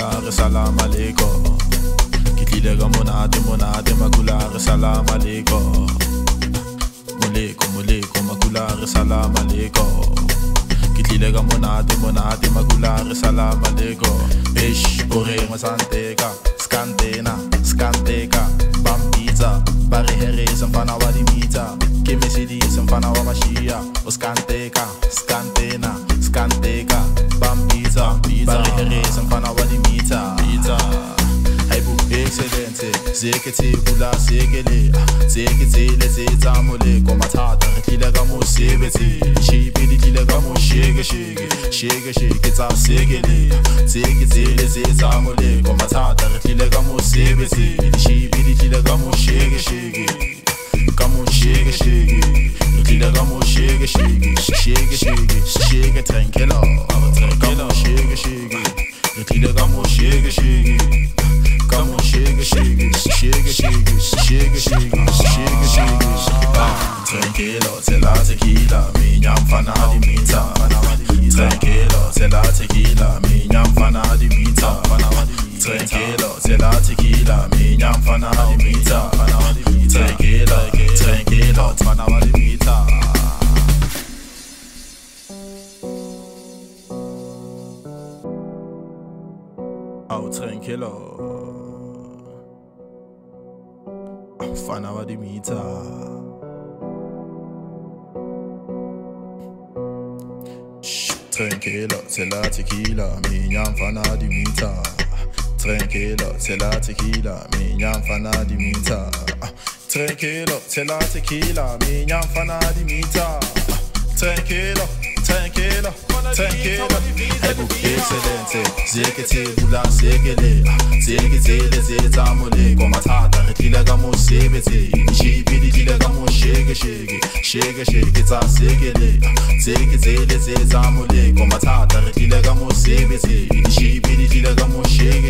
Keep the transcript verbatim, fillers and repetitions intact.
makulare salam aleikum. Kitlile ga monate monate makulare salam aleikum. Moleko moleko makulare salam aleikum. Kitlile ga monate monate makulare salam aleikum. Ish ore masanteka skantena skanteka bambita bari hereza mfana wa dimita kemesidisa mfana wa mashia uskanteka skantena skanteka bambita bari hereza mfana wa dimita pizza haibu excellente zekete bula sekele zekete lezeta mole komatata rekile ga mo sebeti chibili kile ga mo shege shege shege shege tsa sekele zekete lezeta mole komatata rekile ga mo sebeti chibili kile ga mo shege shege ga mo shege shege rekile ga mo shege shege shege shege shege tranquilo tranquilo shege shege rekile ga mo shege shege come on, shake it, shake it, shake it, shake it, shake it, shake it, shake it, shake it. Ah, tranquilo, te la tequila, mi nyam fana di mita. Tranquilo, te la tequila, mi nyam fana di mita. Tranquilo, te la tequila, mi nyam fana di mita. Tranquilo, tranquilo, fana di mita. Oh, tranquilo. Fana wa dimita. Tranquilo, c'est la tequila, mignam fana dimita. Tranquilo, c'est la tequila, mignam fana dimita. Tranquilo, c'est la tequila, mignam fana dimita. Tranquilo, tranquilo, tranquilo. Haibu excellente, zekete bula sekele, zekete lezeta mole komatata rekile ga mo sebeti, chibili kile ga mo shege shege, shege shege tsa sekele, zekete lezeta mole komatata rekile ga mo sebeti, chibili kile ga mo shege